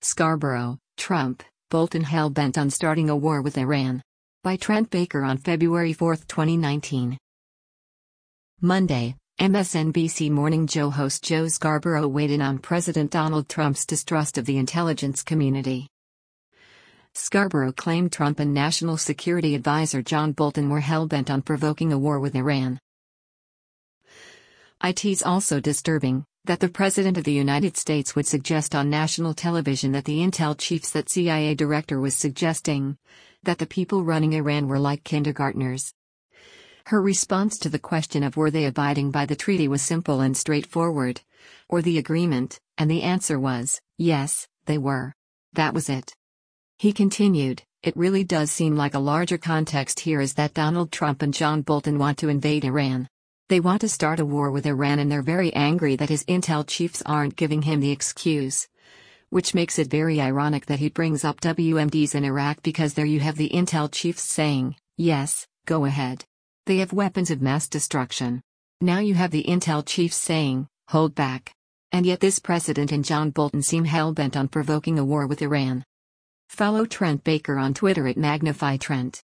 Scarborough, Trump, Bolton hell-bent on starting a war with Iran. By Trent Baker on February 4, 2019. Monday, MSNBC Morning Joe host Joe Scarborough weighed in on President Donald Trump's distrust of the intelligence community. Scarborough claimed Trump and National Security Advisor John Bolton were hell-bent on provoking a war with Iran. It's also disturbing that the President of the United States would suggest on national television that the intel chiefs that CIA director was suggesting that the people running Iran were like kindergartners. Her response to the question of were they abiding by the treaty was simple and straightforward, or the agreement, and the answer was, yes, they were. That was it. He continued, it really does seem like a larger context here is that Donald Trump and John Bolton want to invade Iran. They want to start a war with Iran and they're very angry that his intel chiefs aren't giving him the excuse. Which makes it very ironic that he brings up WMDs in Iraq because there you have the intel chiefs saying, yes, go ahead. They have weapons of mass destruction. Now you have the intel chiefs saying, hold back. And yet this president and John Bolton seem hell-bent on provoking a war with Iran. Follow Trent Baker on Twitter at MagnifyTrent.